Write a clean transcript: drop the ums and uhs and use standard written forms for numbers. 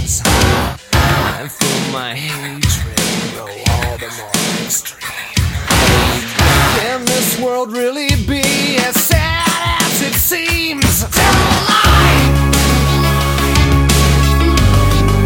chains, and feel my hatred grow all the more extreme. Can this world really be